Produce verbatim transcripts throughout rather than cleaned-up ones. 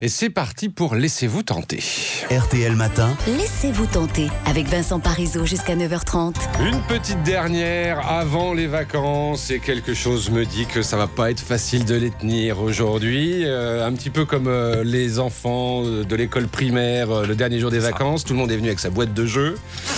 Et c'est parti pour Laissez-vous tenter. R T L Matin. Laissez-vous tenter avec Vincent Parisot jusqu'à neuf heures trente. Une petite dernière avant les vacances et quelque chose me dit que ça va pas être facile de les tenir aujourd'hui. Euh, un petit peu comme euh, les enfants de l'école primaire, euh, le dernier jour des vacances. Tout le monde est venu avec sa boîte de jeux.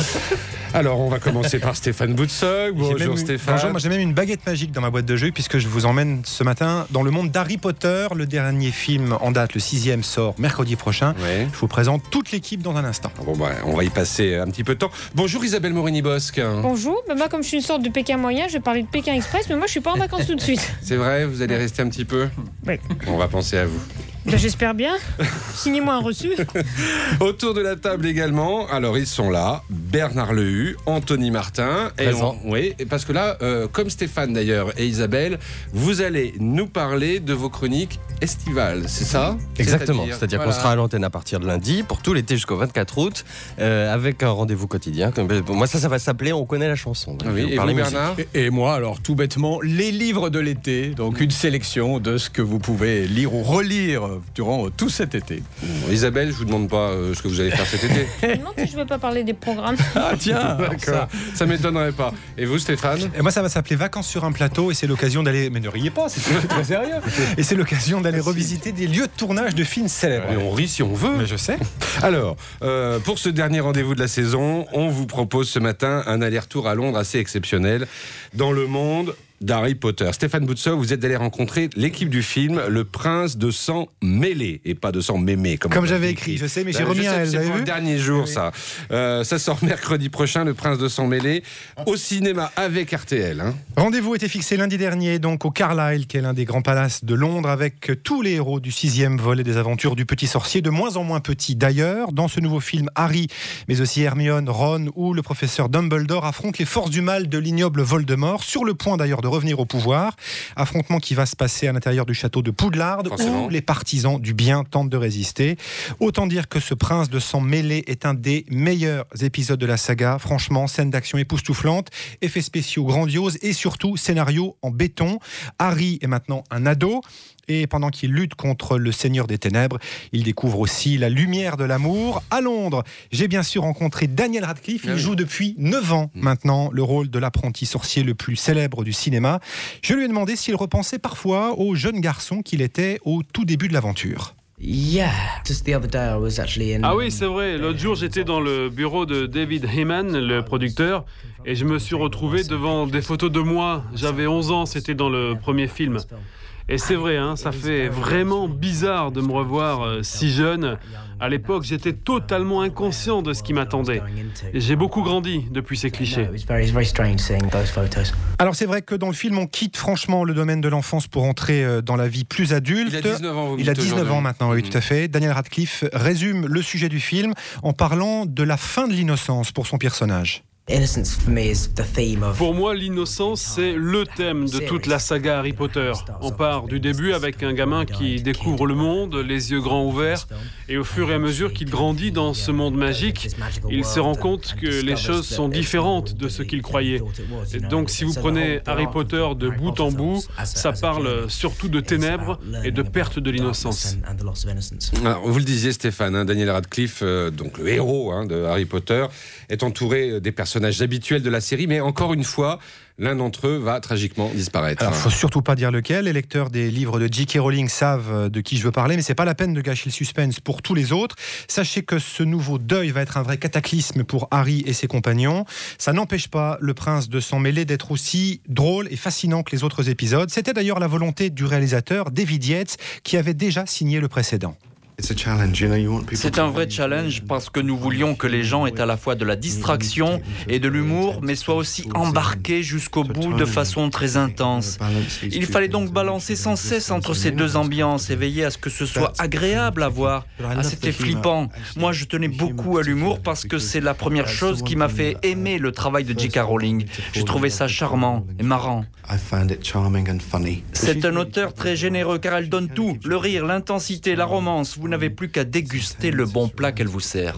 Alors, on va commencer par Stéphane Boutsock. Bonjour Stéphane. Bonjour, moi j'ai même une baguette magique dans ma boîte de jeux puisque je vous emmène ce matin dans le monde d'Harry Potter. Le dernier film en date, le sixième, sort mercredi prochain. Ouais. Je vous présente toute l'équipe dans un instant. Bon, bah, on va y passer un petit peu de temps. Bonjour Isabelle Morini-Bosque. Bonjour, bah moi comme je suis une sorte de Pékin moyen, je vais parler de Pékin Express, mais moi je suis pas en vacances tout de suite. C'est vrai, vous allez rester un petit peu ? Oui. On va penser à vous. Bah, j'espère bien. Signez-moi un reçu. Autour de la table également, alors ils sont là, Bernard Lehu, Anthony Martin. Et Présent. on, oui, parce que là, euh, comme Stéphane d'ailleurs et Isabelle, vous allez nous parler de vos chroniques estivales, c'est ça ? Exactement, c'est-à-dire, c'est-à-dire voilà. qu'on sera à l'antenne à partir de lundi pour tout l'été jusqu'au vingt-quatre août euh, avec un rendez-vous quotidien. Comme, bon, moi ça, ça va s'appeler On connaît la chanson. Ah oui, et vous Bernard ? Et, et moi alors tout bêtement, les livres de l'été, donc une sélection de ce que vous pouvez lire ou relire durant tout cet été. Bon, Isabelle, je vous demande pas euh, ce que vous allez faire cet été. Je me demande si je vais pas parler des programmes. Ah tiens, D'accord, ça, ça m'étonnerait pas. Et vous Stéphane ? Et moi ça va s'appeler Vacances sur un plateau et c'est l'occasion d'aller... Mais ne riez pas, c'est très sérieux. Et c'est l'occasion d'aller revisiter des lieux de tournage de films célèbres. Et on rit si on veut. Mais je sais. Alors, euh, pour ce dernier rendez-vous de la saison, on vous propose ce matin un aller-retour à Londres assez exceptionnel dans le monde d'Harry Potter. Stéphane Boutsock, vous êtes allé rencontrer l'équipe du film Le Prince de Sang Mêlé et pas de Sang Mémé. Comme, Comme j'avais écrit, je sais, mais j'ai Ben, remis je un sais, L, vous c'est avez pour vu le dernier jour, Oui. ça. Euh, ça sort mercredi prochain, Le Prince de Sang Mêlé, au cinéma avec R T L. Hein. Rendez-vous était fixé lundi dernier donc au Carlisle, qui est l'un des grands palaces de Londres, avec tous les héros du sixième volet des aventures du petit sorcier, de moins en moins petit d'ailleurs. Dans ce nouveau film, Harry, mais aussi Hermione, Ron ou le professeur Dumbledore affrontent les forces du mal de l'ignoble Voldemort, sur le point d'ailleurs de revenir au pouvoir. Affrontement qui va se passer à l'intérieur du château de Poudlard, Forcément. où les partisans du bien tentent de résister. Autant dire que ce Prince de Sang Mêlé est un des meilleurs épisodes de la saga. Franchement, scène d'action époustouflante, effets spéciaux grandioses et surtout scénario en béton. Harry est maintenant un ado. Et pendant qu'il lutte contre le Seigneur des Ténèbres, il découvre aussi la lumière de l'amour. À Londres, j'ai bien sûr rencontré Daniel Radcliffe. Il Ah oui. joue depuis neuf ans maintenant le rôle de l'apprenti sorcier le plus célèbre du cinéma. Je lui ai demandé s'il repensait parfois au jeune garçon qu'il était au tout début de l'aventure. Ah oui, c'est vrai. L'autre jour, j'étais dans le bureau de David Heyman, le producteur, et je me suis retrouvé devant des photos de moi. J'avais onze ans, c'était dans le premier film. Et c'est vrai, hein, ça fait vraiment bizarre de me revoir euh, si jeune. À l'époque, j'étais totalement inconscient de ce qui m'attendait. Et j'ai beaucoup grandi depuis ces clichés. Alors c'est vrai que dans le film, on quitte franchement le domaine de l'enfance pour entrer euh, dans la vie plus adulte. Il a dix-neuf ans, vous me Il a dites dix-neuf aujourd'hui. ans maintenant, oui, Mmh. tout à fait. Daniel Radcliffe résume le sujet du film en parlant de la fin de l'innocence pour son personnage. Pour moi, l'innocence, c'est le thème de toute la saga Harry Potter. On part du début avec un gamin qui découvre le monde, les yeux grands ouverts, et au fur et à mesure qu'il grandit dans ce monde magique, il se rend compte que les choses sont différentes de ce qu'il croyait. Et donc, si vous prenez Harry Potter de bout en bout, ça parle surtout de ténèbres et de perte de l'innocence. Alors, vous le disiez Stéphane, hein, Daniel Radcliffe, euh, donc le héros hein, de Harry Potter, est entouré des personnages habituels de la série, mais encore une fois, l'un d'entre eux va tragiquement disparaître. Alors, il ne faut surtout pas dire lequel. Les lecteurs des livres de J K Rowling savent de qui je veux parler, mais ce n'est pas la peine de gâcher le suspense pour tous les autres. Sachez que ce nouveau deuil va être un vrai cataclysme pour Harry et ses compagnons. Ça n'empêche pas le Prince de Sang Mêlé d'être aussi drôle et fascinant que les autres épisodes. C'était d'ailleurs la volonté du réalisateur David Yates, qui avait déjà signé le précédent. C'est un vrai challenge parce que nous voulions que les gens aient à la fois de la distraction et de l'humour, mais soient aussi embarqués jusqu'au bout de façon très intense. Il fallait donc balancer sans cesse entre ces deux ambiances et veiller à ce que ce soit agréable à voir. Ah, c'était flippant. Moi, je tenais beaucoup à l'humour parce que c'est la première chose qui m'a fait aimer le travail de J K Rowling. J'ai trouvé ça charmant et marrant. C'est un auteur très généreux car elle donne tout, le rire, l'intensité, la romance. vous n'avez plus qu'à déguster le bon plat qu'elle vous sert.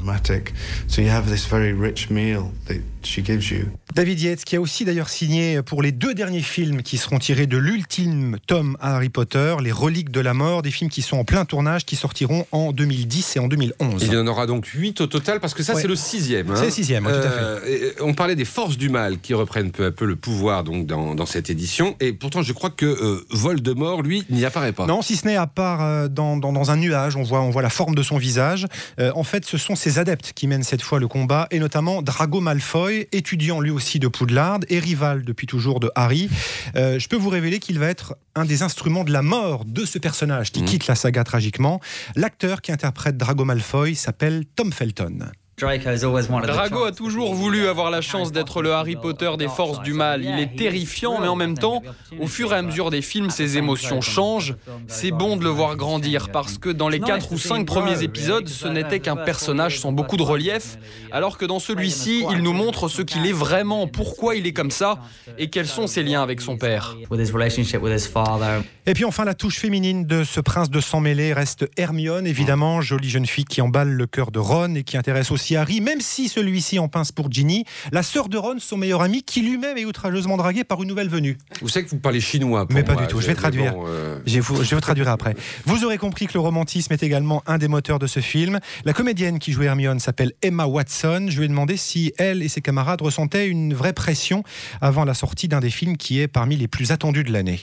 David Yates, qui a aussi d'ailleurs signé pour les deux derniers films qui seront tirés de l'ultime tome à Harry Potter, Les Reliques de la Mort, des films qui sont en plein tournage, qui sortiront en deux mille dix et en deux mille onze. Il y en aura donc huit au total, parce que ça, ouais. c'est le sixième. Hein. C'est le sixième, ouais, tout à fait. Euh, on parlait des forces du mal qui reprennent peu à peu le pouvoir donc, dans, dans cette édition, et pourtant je crois que euh, Voldemort, lui, n'y apparaît pas. Non, si ce n'est à part euh, dans, dans, dans un nuage, on voit, on voit la forme de son visage. Euh, en fait, ce sont ses adeptes qui mènent cette fois le combat, et notamment Drago Malfoy, étudiant lui aussi de Poudlard, et rival depuis toujours de Harry. Euh, je peux vous révéler qu'il va être un des instruments de la mort de ce personnage qui mmh. quitte la saga tragiquement. L'acteur qui interprète Drago Malfoy s'appelle Tom Felton. Drago a toujours voulu avoir la chance d'être le Harry Potter des forces du mal. Il est terrifiant, mais en même temps, au fur et à mesure des films, ses émotions changent. C'est bon de le voir grandir, parce que dans les quatre ou cinq premiers épisodes, ce n'était qu'un personnage sans beaucoup de relief, alors que dans celui-ci, il nous montre ce qu'il est vraiment, pourquoi il est comme ça, et quels sont ses liens avec son père. Et puis enfin, la touche féminine de ce prince de sang mêlé reste Hermione, évidemment, jolie jeune fille qui emballe le cœur de Ron et qui intéresse aussi Harry, même si celui-ci en pince pour Ginny, la sœur de Ron, son meilleur ami, qui lui-même est outrageusement dragué par une nouvelle venue. Vous savez que vous parlez chinois. Mais pas moi, du tout, je vais traduire. Bon, euh... je, vous, je vous traduirai après. Vous aurez compris que le romantisme est également un des moteurs de ce film. La comédienne qui jouait Hermione s'appelle Emma Watson. Je lui ai demandé si elle et ses camarades ressentaient une vraie pression avant la sortie d'un des films qui est parmi les plus attendus de l'année.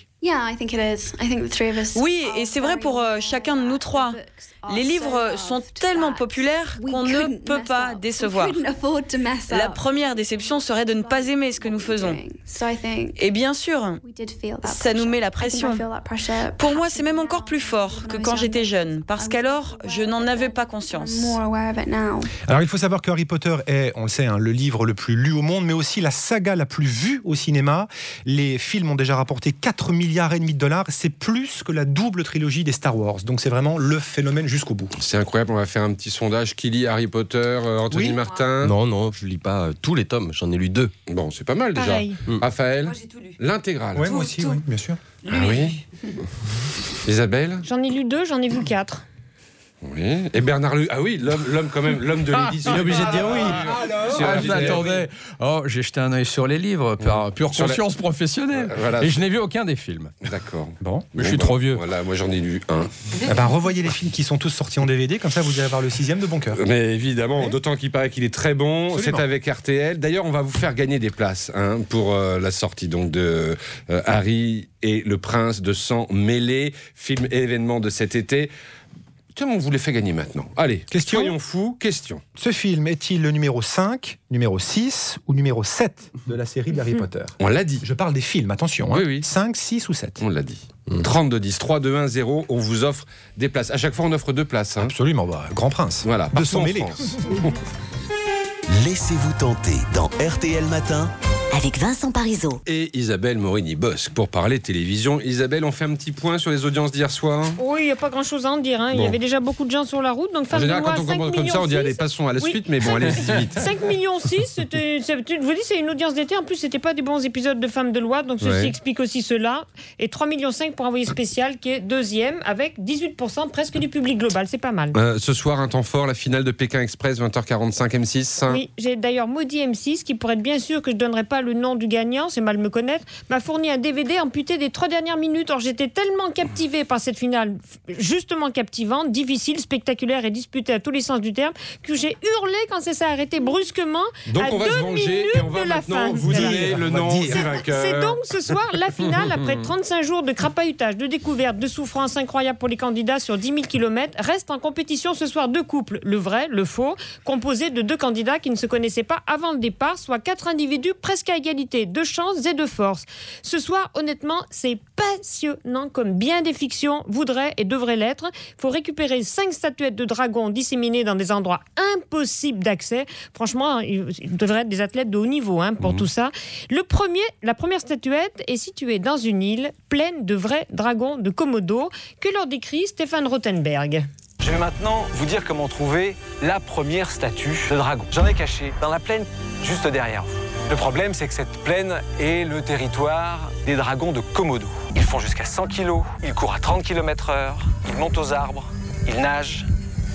Oui, et c'est vrai pour euh, chacun de nous trois. Les livres sont tellement populaires qu'on ne peut pas décevoir. La première déception serait de ne pas aimer ce que nous faisons. Et bien sûr, ça nous met la pression. Pour moi, c'est même encore plus fort que quand j'étais jeune, parce qu'alors, je n'en avais pas conscience. Alors, il faut savoir que Harry Potter est, on le sait, hein, le livre le plus lu au monde, mais aussi la saga la plus vue au cinéma. Les films ont déjà rapporté quatre milliards et demi de dollars. C'est plus que la double trilogie des Star Wars. Donc, c'est vraiment le phénomène jusqu'au bout. C'est incroyable, on va faire un petit sondage. Qui lit Harry Potter, euh, Anthony oui. Martin? Non, non, je lis pas euh, tous les tomes, j'en ai lu deux. Bon, c'est pas mal déjà. Pareil. Mmh. Raphaël? Moi, j'ai tout lu. L'intégrale? Ouais, moi aussi, oui, bien sûr. Ah oui. Isabelle? J'en ai lu deux, j'en ai vu quatre. Oui. Et Bernard Lu, ah oui, l'homme, l'homme quand même, l'homme de l'édition. Il est obligé de dire oui. Ah, ah, attendez. Oh, j'ai jeté un œil sur les livres, par pure sur conscience la... professionnelle. Voilà. Et je n'ai vu aucun des films. D'accord. Bon, mais bon, je suis bah, trop vieux. Voilà, moi j'en ai lu un. Eh ben, revoyez les films qui sont tous sortis en D V D, comme ça vous irez voir le sixième de bon cœur. Mais évidemment, oui. D'autant qu'il paraît qu'il est très bon. Absolument. C'est avec R T L. D'ailleurs, on va vous faire gagner des places hein, pour euh, la sortie donc de euh, Harry et le prince de sang mêlé, film et événement de cet été. Tiens, on vous les fait gagner maintenant. Allez, question. Soyons fous, question. Ce film est-il le numéro cinq, numéro six ou numéro sept de la série d'Harry Potter? On l'a dit. Je parle des films, attention. Hein. Oui, oui. cinq, six ou sept. On l'a dit. Mmh. trente-deux dix, trois, deux, un, zéro, on vous offre des places. À chaque fois, on offre deux places. Hein. Absolument, bah, Grand Prince. Voilà, de sang mêlé. Laissez-vous tenter dans R T L Matin. Avec Vincent Parisot. Et Isabelle Morini-Bosque pour parler télévision. Isabelle, on fait un petit point sur les audiences d'hier soir? Oui, il n'y a pas grand-chose à en dire. Hein. Bon. Il y avait déjà beaucoup de gens sur la route. Donc, en général, quand on commence comme ça, on dit allez, passons à la oui. suite, mais bon, allez vite. cinq millions six, c'était, je vous dis, c'est une audience d'été. En plus, c'était pas des bons épisodes de Femmes de loi, donc ceci ouais. explique aussi cela. Et trois virgule cinq millions pour Envoyé spécial, qui est deuxième, avec dix-huit pour cent presque du public global. C'est pas mal. Euh, ce soir, un temps fort, la finale de Pékin Express, vingt heures quarante-cinq, M six. Hein. Oui, j'ai d'ailleurs maudit M six, qui pourrait être bien sûr que je ne donnerai pas le nom du gagnant. C'est mal me connaître, m'a fourni un D V D amputé des trois dernières minutes. Or, j'étais tellement captivée par cette finale, justement captivante, difficile, spectaculaire et disputée à tous les sens du terme, que j'ai hurlé quand ça s'est arrêté brusquement. Donc, à on va deux se venger et on va maintenant vous donner le nom du vainqueur. C'est donc ce soir la finale, après trente-cinq jours de crapahutage, de découverte, de souffrance incroyable pour les candidats sur dix mille kilomètres. Reste en compétition ce soir deux couples, le vrai, le faux, composés de deux candidats qui ne se connaissaient pas avant le départ, soit quatre individus presque à égalité, de chance et de force. Ce soir, honnêtement, c'est passionnant comme bien des fictions voudraient et devraient l'être. Il faut récupérer cinq statuettes de dragons disséminées dans des endroits impossibles d'accès. Franchement, ils devraient être des athlètes de haut niveau hein, pour mmh. tout ça. Le premier, la première statuette est située dans une île pleine de vrais dragons de Komodo que leur décrit Stéphane Rothenberg. Je vais maintenant vous dire comment trouver la première statue de dragon. J'en ai caché dans la plaine juste derrière vous. Le problème, c'est que cette plaine est le territoire des dragons de Komodo. Ils font jusqu'à cent kilos, ils courent à trente kilomètres heure, ils montent aux arbres, ils nagent,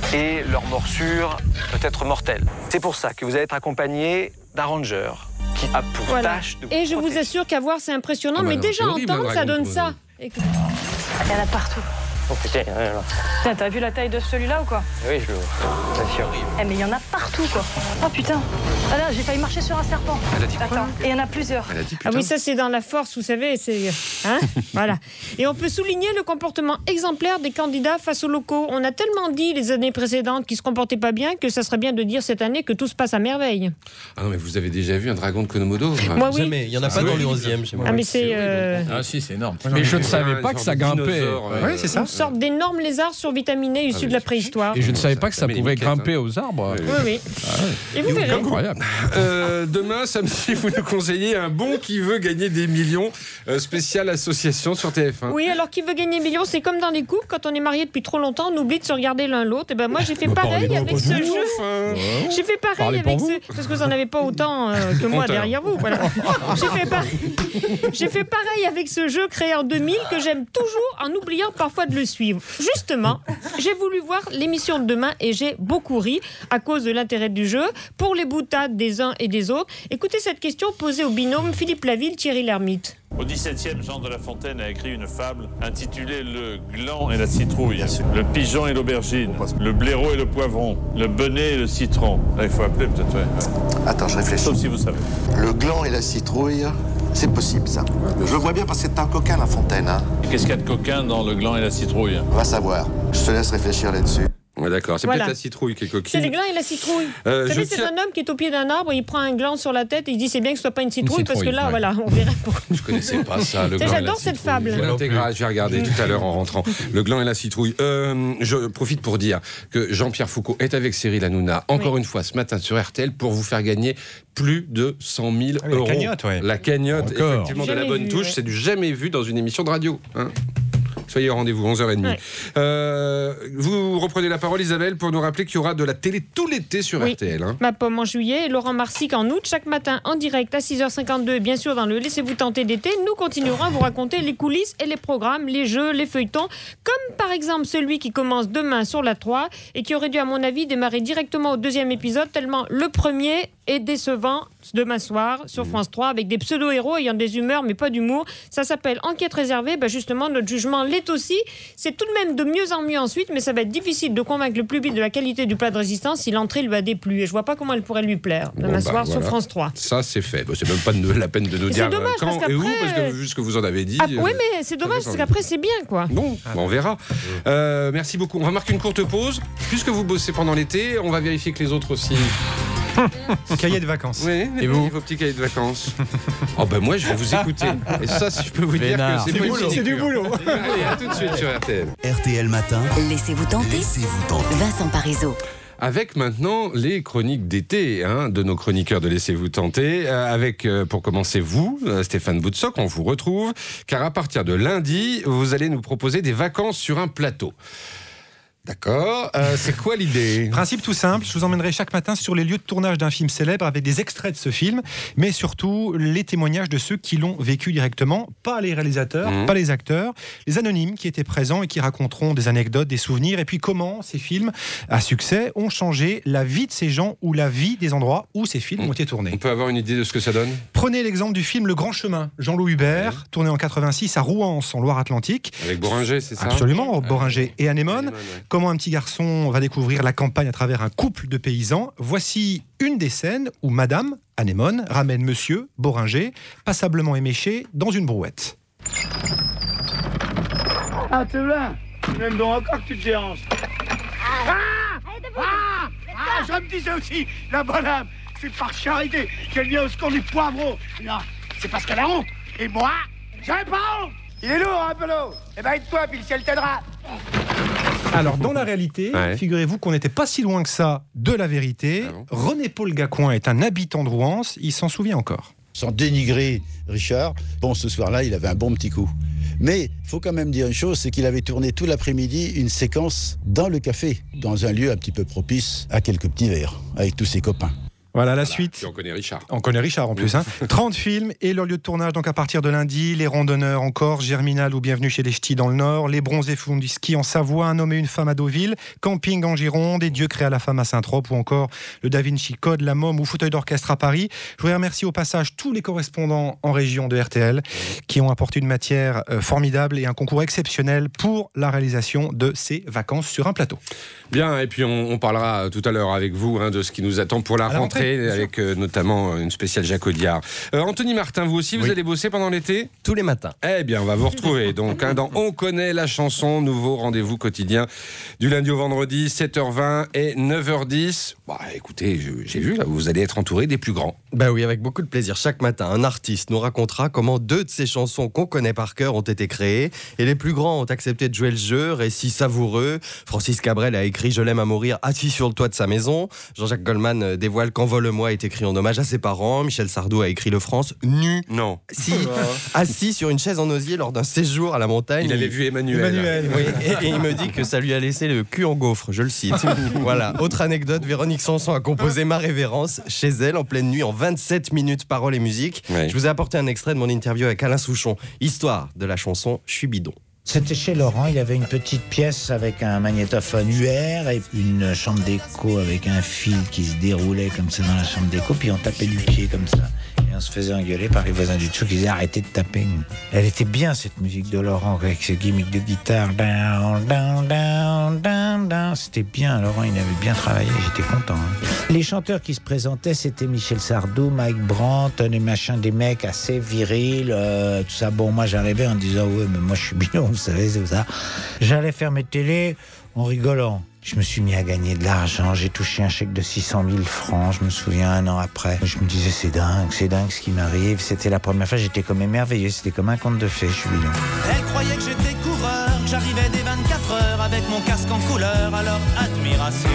et leur morsure peut être mortelle. C'est pour ça que vous allez être accompagné d'un ranger qui a pour voilà. tâche de vous Et je protéger. vous assure qu'à voir, c'est impressionnant, Ah bah mais non, déjà c'est horrible, entendre, un ça dragon, donne quoi. ça. Écoute. Il y en a partout. Oh putain, il y en a là. Putain, t'as vu la taille de celui-là ou quoi? Oui, je le vois. C'est horrible. Eh, mais il y en a partout, quoi. Oh putain. Ah là, j'ai failli marcher sur un serpent. Elle a dit quoi? Attends, et il y en a plusieurs. Elle a dit Ah oui, ça c'est dans la force, vous savez, c'est... Hein voilà. Et on peut souligner le comportement exemplaire des candidats face aux locaux. On a tellement dit les années précédentes qu'ils se comportaient pas bien que ça serait bien de dire cette année que tout se passe à merveille. Ah non, mais vous avez déjà vu un dragon de Komodo? Moi, oui. Jamais. Il n'y en a pas Ah dans oui. le onzième chez moi. Ah mais c'est... euh, Ah si, c'est énorme. Mais Mais je ne c'est savais un pas que genre ça de grimpait. dinosaure, euh, Oui, c'est ça. Une sorte d'énorme lézard survitaminé issu Ah oui, de la c'est préhistoire. Et je ne savais Ça pas que ça met une pouvait quête, grimper hein. aux arbres. Oui, Oui, oui. Et vous verrez. Incroyable. Euh, demain, samedi, vous nous conseillez un bon qui veut gagner des millions, euh, spécial association sur T F un. Oui, alors qui veut gagner millions, c'est comme dans les couples, quand on est mariés depuis trop longtemps, on oublie de se regarder l'un l'autre. Et ben moi j'ai fait pareil avec ce jeu. Enfin. J'ai fait pareil Parlez pour avec vous. ce... Parce que vous n'en avez pas autant euh, que moi Honteur. derrière vous. Voilà. J'ai fait, par- j'ai fait pareil avec ce jeu créé en deux mille que j'aime toujours en oubliant parfois de le suivre. Justement, j'ai voulu voir l'émission de demain et j'ai beaucoup ri à cause de l'intérêt du jeu pour les boutades des uns et des autres. Écoutez cette question posée au binôme Philippe Laville, Thierry Lhermitte. Au dix-septième, Jean de La Fontaine a écrit une fable intitulée Le gland et la citrouille, le pigeon et l'aubergine, le blaireau et le poivron, le benet et le citron. Là, il faut appeler peut-être. Ouais, ouais. Attends, je réfléchis. Sauf si vous savez. Le gland et la citrouille, c'est possible ça. Je le vois bien parce que c'est un coquin, La Fontaine. Hein. Qu'est-ce qu'il y a de coquin dans le gland et la citrouille? On va savoir. Je te laisse réfléchir là-dessus. Ouais, d'accord, c'est Voilà. peut-être la citrouille qui est coquine. C'est les glands et la citrouille. Euh, Vous savez, je c'est tiens- un homme qui est au pied d'un arbre, il prend un gland sur la tête et il dit c'est bien que ce soit pas une citrouille, parce que citrouille, là, ouais. voilà, on verrait pourquoi. Je connaissais pas ça, le Ça, gland et la j'adore cette citrouille. fable. Je vais l'intégrer, je vais regarder tout à l'heure en rentrant. Le gland et la citrouille. Euh, je profite pour dire que Jean-Pierre Foucault est avec Cyril Hanouna, encore Oui. une fois ce matin sur R T L, pour vous faire gagner plus de cent mille Ah oui, la euros. cagnotte, ouais. La cagnotte, Encore. effectivement, de la Jamais bonne vu, touche. ouais. C'est du jamais vu dans une émission de radio. Hein. Soyez au rendez-vous, onze heures trente. Ouais. Euh, vous reprenez la parole, Isabelle, pour nous rappeler qu'il y aura de la télé tout l'été sur Oui. R T L. Hein. Ma pomme en juillet et Laurent Marsic en août, chaque matin en direct à six heures cinquante-deux, et bien sûr dans le Laissez-vous tenter d'été, nous continuerons à vous raconter les coulisses et les programmes, les jeux, les feuilletons, comme par exemple celui qui commence demain sur la trois et qui aurait dû, à mon avis, démarrer directement au deuxième épisode, tellement le premier est décevant demain soir sur France trois avec des pseudo-héros ayant des humeurs mais pas d'humour. Ça s'appelle Enquête réservée. Ben justement, notre jugement l'est aussi. C'est tout de même de mieux en mieux ensuite, mais ça va être difficile de convaincre le public de la qualité du plat de résistance si l'entrée lui a déplu. Et je vois pas comment elle pourrait lui plaire demain Bon, bah, soir voilà. sur France trois. Ça, c'est fait. Bon, c'est même pas de- la peine de nous Et dire c'est dommage, quand parce et où, qu'après, parce que vu ce que vous en avez dit. Ah, euh, oui, mais c'est dommage ça parce fait qu'après c'est bien quoi. Bon, on verra. Euh, merci beaucoup. On va marquer une courte pause. Puisque vous bossez pendant l'été, on va vérifier que les autres aussi. Cahier de vacances. Oui, et vous vos petits cahiers de vacances. Oh ben moi, je vais vous écouter. Et ça, si je peux vous Vénard. dire que c'est C'est pas du une boulot. sinecure. C'est du boulot. Allez, à tout de suite sur R T L. R T L Matin. Laissez-vous tenter. Laissez-vous tenter. Vincent Parisot. Avec maintenant les chroniques d'été hein, de nos chroniqueurs de Laissez-vous tenter. Euh, avec, euh, pour commencer, vous, euh, Stéphane Boutsock, on vous retrouve. Car à partir de lundi, vous allez nous proposer des vacances sur un plateau. D'accord. Euh, c'est quoi l'idée? Principe tout simple, je vous emmènerai chaque matin sur les lieux de tournage d'un film célèbre avec des extraits de ce film, mais surtout les témoignages de ceux qui l'ont vécu directement, pas les réalisateurs, Mmh. pas les acteurs, les anonymes qui étaient présents et qui raconteront des anecdotes, des souvenirs, et puis comment ces films à succès ont changé la vie de ces gens ou la vie des endroits où ces films Mmh. ont été tournés. On peut avoir une idée de ce que ça donne? Prenez l'exemple du film Le Grand Chemin, Jean-Loup Hubert, Ouais. tourné en quatre-vingt-six à Rouen, en Loire-Atlantique. Avec Boringer, c'est ça? Absolument, Ouais. Boringer et Anémone. Anémone, ouais. Comment un petit garçon va découvrir la campagne à travers un couple de paysans. Voici une des scènes où Madame Anémone ramène Monsieur Boringer, passablement éméché, dans une brouette. Ah, t'es là. Tu m'aimes donc encore que tu te déranges. Ah Ah Ah, je me disais aussi, la bonne âme, c'est par charité qu'elle vient au secours du poivreau. Non, c'est parce qu'elle a honte. Et moi, j'avais pas honte. Il est lourd, un peu lourd. Eh ben, aide-toi, puis le ciel t'aidera. Alors, dans la réalité, Ouais. figurez-vous qu'on n'était pas si loin que ça de la vérité. Ah bon René-Paul Gacouin est un habitant de Rouen, il s'en souvient encore. Sans dénigrer Richard, bon, ce soir-là, il avait un bon petit coup. Mais il faut quand même dire une chose, c'est qu'il avait tourné tout l'après-midi une séquence dans le café, dans un lieu un petit peu propice à quelques petits verres, avec tous ses copains. Voilà la voilà. suite. Et on connaît Richard. On connaît Richard en plus. Hein. trente films et leur lieu de tournage donc à partir de lundi. Les randonneurs en Corse, Germinal ou Bienvenue chez les Ch'tis dans le Nord, les bronzés font du ski en Savoie, Un homme et une femme à Deauville, Camping en Gironde, et Dieu créa la femme à Saint-Trope, ou encore le Da Vinci Code, la Môme ou Fauteuil d'orchestre à Paris. Je voudrais remercier au passage tous les correspondants en région de R T L qui ont apporté une matière euh, formidable et un concours exceptionnel pour la réalisation de ces vacances sur un plateau. Bien, et puis on, on parlera tout à l'heure avec vous hein, de ce qui nous attend pour la, la rentrée, rentrée avec euh, notamment une spéciale Jacques Audiard. Euh, Anthony Martin, vous aussi, vous oui. allez bosser pendant l'été ? Tous les matins. Eh bien, on va vous retrouver donc hein, dans On connaît la chanson, nouveau rendez-vous quotidien du lundi au vendredi, sept heures vingt et neuf heures dix. Bah, écoutez, je, j'ai vu, là, vous allez être entouré des plus grands. Bah oui, avec beaucoup de plaisir. Chaque matin, un artiste nous racontera comment deux de ces chansons qu'on connaît par cœur ont été créées. Et les plus grands ont accepté de jouer le jeu, récit savoureux. Francis Cabrel a écrit Je l'aime à mourir assis sur le toit de sa maison. Jean-Jacques Goldman dévoile Qu'envole-moi est écrit en hommage à ses parents. Michel Sardou a écrit Le France nu. Non. Si, assis sur une chaise en osier lors d'un séjour à la montagne. Il avait vu Emmanuel. Emmanuel. Oui, et, et il me dit que ça lui a laissé le cul en gaufre, je le cite. Voilà. Autre anecdote, Véronique Sanson a composé Ma révérence chez elle en pleine nuit en vingt-sept minutes, paroles et musique. Ouais. Je vous ai apporté un extrait de mon interview avec Alain Souchon. Histoire de la chanson Je suis bidon. C'était chez Laurent, il avait une petite pièce avec un magnétophone U R et une chambre d'écho avec un fil qui se déroulait comme ça dans la chambre d'écho, puis on tapait du pied comme ça. Et on se faisait engueuler par les voisins du dessous qui disaient arrêtez de taper. Elle était bien cette musique de Laurent avec ses gimmicks de guitare. Down, down, down, down, down. C'était bien, Laurent il avait bien travaillé, j'étais content. Hein. Les chanteurs qui se présentaient c'était Michel Sardou, Mike Brandt, les machins, des mecs assez virils, euh, tout ça. Bon, moi j'arrivais en disant ouais mais moi je suis bidon, vous savez, c'est ça. J'allais faire mes télés en rigolant. Je me suis mis à gagner de l'argent, j'ai touché un chèque de six cent mille francs, je me souviens un an après. Je me disais c'est dingue, c'est dingue ce qui m'arrive. C'était la première fois, j'étais comme émerveillé, c'était comme un conte de fées, je suis bidon. Elle croyait que j'étais coureur, j'arrivais dès vingt-quatre heures avec mon casque en couleur, alors admiration.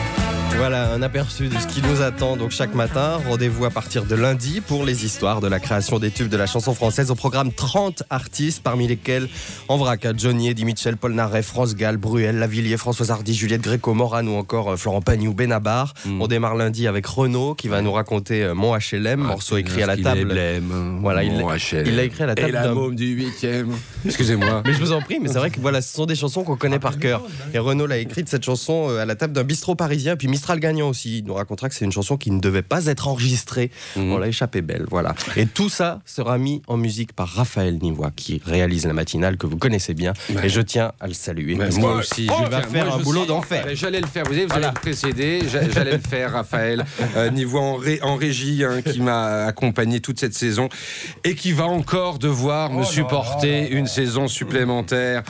Voilà un aperçu de ce qui nous attend donc chaque matin. Rendez-vous à partir de lundi pour les histoires de la création des tubes de la chanson française. Au programme trente artistes, parmi lesquels en vrac Johnny, Eddie Mitchell, Paul Naref, France Gall, Bruel, Lavilliers, Françoise Hardy, Juliette Gréco, Morane ou encore Florent Pagny ou Benabar. Mm. On démarre lundi avec Renaud qui va nous raconter Mon H L M, ah, morceau écrit à la table. Blême, voilà, il, il l'a écrit à la table. Et la môme du huitième. Excusez-moi. Mais je vous en prie, mais c'est vrai que voilà, ce sont des chansons qu'on connaît par cœur. Et Renaud l'a écrite cette chanson à la table d'un bistrot parisien. Puis Mistral Gagnant aussi, il nous racontera que c'est une chanson qui ne devait pas être enregistrée. Mmh. On l'a échappé belle, voilà. Et tout ça sera mis en musique par Raphaël Nivois, qui réalise la matinale que vous connaissez bien. Ouais. Et je tiens à le saluer. Mais moi aussi, il je va faire moi, un boulot suis... d'enfer. J'allais le faire, vous, savez, vous voilà. allez me précéder. J'allais le faire, Raphaël euh, Nivois en, ré... en régie, hein, qui m'a accompagné toute cette saison et qui va encore devoir oh me supporter là, là, là, une saison supplémentaire.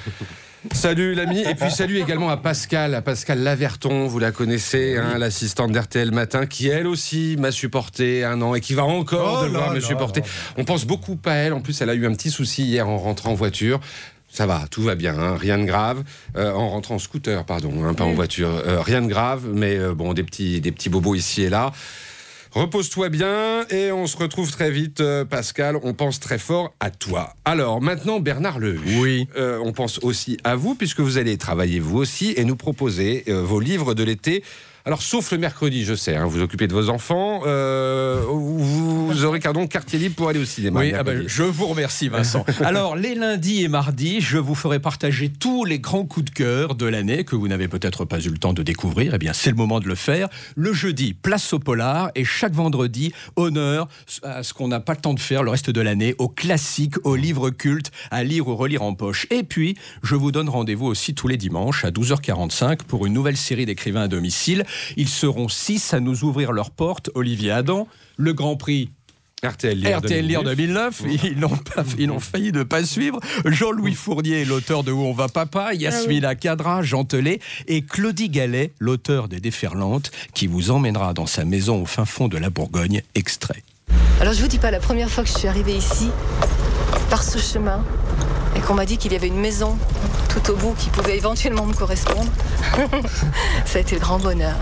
Salut l'ami, et puis salut également à Pascal, à Pascal Laverton, vous la connaissez, hein, l'assistante d'R T L Matin, qui elle aussi m'a supporté un an et qui va encore oh devoir là me là supporter. Là. On pense beaucoup à elle, en plus elle a eu un petit souci hier en rentrant en voiture. Ça va, tout va bien, hein, rien de grave. Euh, en rentrant en scooter, pardon, hein, pas en voiture, euh, rien de grave, mais euh, bon, des petits, des petits bobos ici et là. Repose-toi bien et on se retrouve très vite, euh, Pascal. On pense très fort à toi. Alors, maintenant, Bernard Lehu. Oui. Euh, on pense aussi à vous, puisque vous allez travailler vous aussi et nous proposer euh, vos livres de l'été. Alors, sauf le mercredi, je sais, hein, vous occupez de vos enfants, euh, vous aurez donc quartier libre pour aller au cinéma. Oui, ah ben, je vous remercie, Vincent. Alors, les lundis et mardis, je vous ferai partager tous les grands coups de cœur de l'année que vous n'avez peut-être pas eu le temps de découvrir. Eh bien, c'est le moment de le faire. Le jeudi, place au polar, et chaque vendredi, honneur à ce qu'on n'a pas le temps de faire le reste de l'année, aux classiques, aux livres cultes, à lire ou relire en poche. Et puis, je vous donne rendez-vous aussi tous les dimanches à douze heures quarante-cinq pour une nouvelle série d'écrivains à domicile. Ils seront six à nous ouvrir leurs portes. Olivier Adam, le Grand Prix R T L Lire deux mille neuf, ils n'ont pas, ils ont failli ne pas suivre. Jean-Louis Fournier, l'auteur de Où on va papa, Yasmina Kadra, Jean Telet et Claudie Gallet, l'auteur des Déferlantes, qui vous emmènera dans sa maison au fin fond de la Bourgogne. Extrait. Alors je vous dis pas, la première fois que je suis arrivée ici, par ce chemin, et qu'on m'a dit qu'il y avait une maison tout au bout qui pouvait éventuellement me correspondre, ça a été le grand bonheur.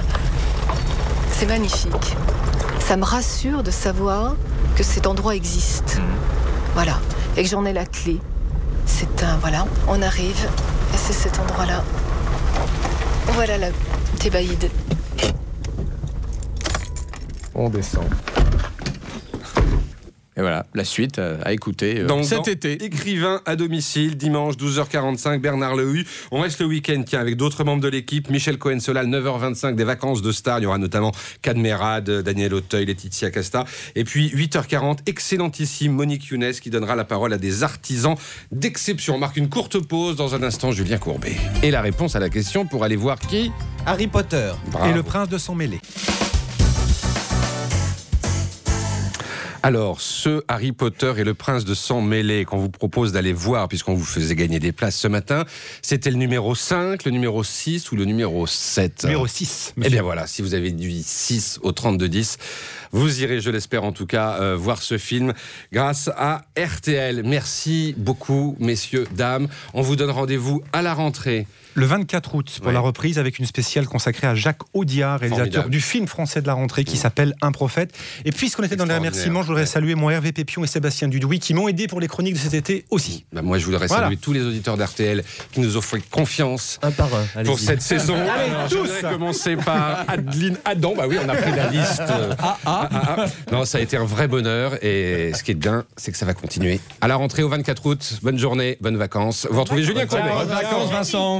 C'est magnifique. Ça me rassure de savoir que cet endroit existe. Voilà. Et que j'en ai la clé. C'est un... Voilà, on arrive. Et c'est cet endroit-là. Voilà la Thébaïde. On descend. Et voilà, la suite euh, à écouter euh, dans, cet dans été. Écrivain à domicile, dimanche douze heures quarante-cinq, Bernard Lehu. On reste le week-end tiens, avec d'autres membres de l'équipe. Michel Cohen-Solal, neuf heures vingt-cinq, des vacances de stars. Il y aura notamment Cadmerade, Daniel Auteuil, Laetitia Casta. Et puis huit heures quarante, excellentissime Monique Younes qui donnera la parole à des artisans d'exception. On marque une courte pause. Dans un instant, Julien Courbet. Et la réponse à la question pour aller voir qui ? Harry Potter. Bravo. Et le prince de sang mêlé. Alors, ce Harry Potter et le prince de sang mêlé qu'on vous propose d'aller voir, puisqu'on vous faisait gagner des places ce matin, c'était le numéro cinq, le numéro six ou le numéro sept ? Numéro six. Eh bien voilà, si vous avez dit six au trente-deux dix, vous irez, je l'espère en tout cas, euh, voir ce film grâce à R T L. Merci beaucoup, messieurs, dames. On vous donne rendez-vous à la rentrée. Le vingt-quatre août pour ouais. la reprise avec une spéciale consacrée à Jacques Audiard, réalisateur Formidable. du film français de la rentrée qui mmh. s'appelle Un prophète. Et puisqu'on était dans les remerciements, je voudrais ouais. saluer moi Hervé Pépion et Sébastien Dudouis qui m'ont aidé pour les chroniques de cet été aussi. Bah moi je voudrais voilà. saluer tous les auditeurs d'R T L qui nous ont fait confiance un par un, pour cette saison. Allez, Alors, tous. je voudrais commencer par Adeline Adam. Bah oui, on a pris la liste. Ah, ah, ah, ah. Non, ça a été un vrai bonheur et ce qui est bien, c'est que ça va continuer. À la rentrée au vingt-quatre août, bonne journée, bonnes vacances. Vous retrouvez Julien Courbet. Bonnes vacances Vincent.